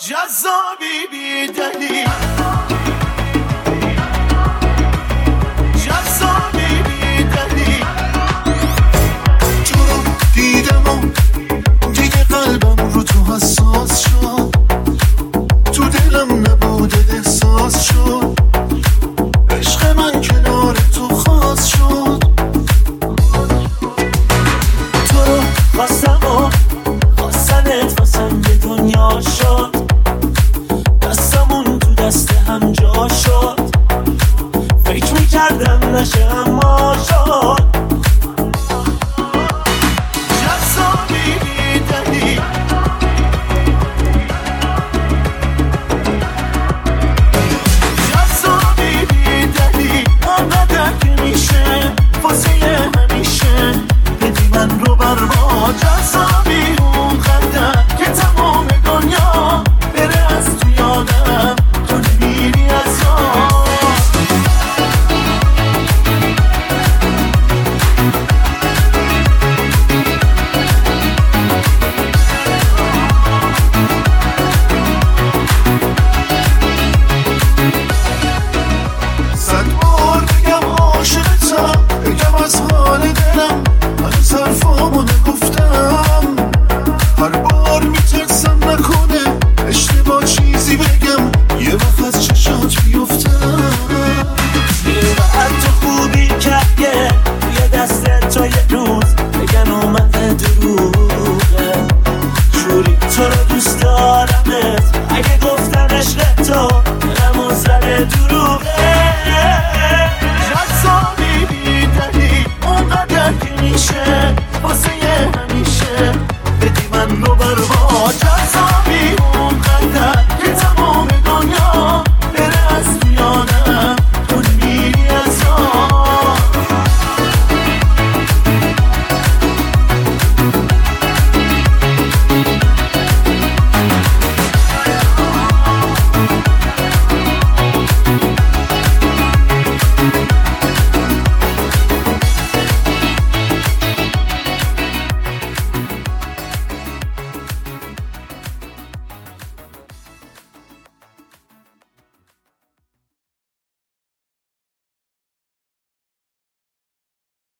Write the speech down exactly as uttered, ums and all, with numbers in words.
جذابی بی دلیل جذابی بی دلیل تو رو دیدم و دیگه قلبم رو تو حساس شد تو دلم نبوده احساس شد عشق من کنار تو خاص شد تو رو خواستم و خواستنت واسم به دنیا شد دستمون تو دست هم جا شد فکر میکردم نشه اما شد جذابی بی دلیل جذابی بی دلیل آنقدر که میشه واسه همیشه بدی من رو بر ما جذابی اونقدر که تمام دنیا بره از تو یادم تو نمیری از یاد صد بار بگم عاشقتم بگم از حال دلم هنوز حرفامو نگفتم هر بار میترسم نکنه اشتباه چیزی بگم یه وقت از چشات بیفتم یه وقت تو خوبی که یه دست تا یه روز بگن اومده دروغه جوری تو رو دوست دارمت اگه گفتم عشق تو دلمو زده دروغه جذابی بی دلیل اونقدر که میشه واسه همیشه بدی من رو بر ما جذابی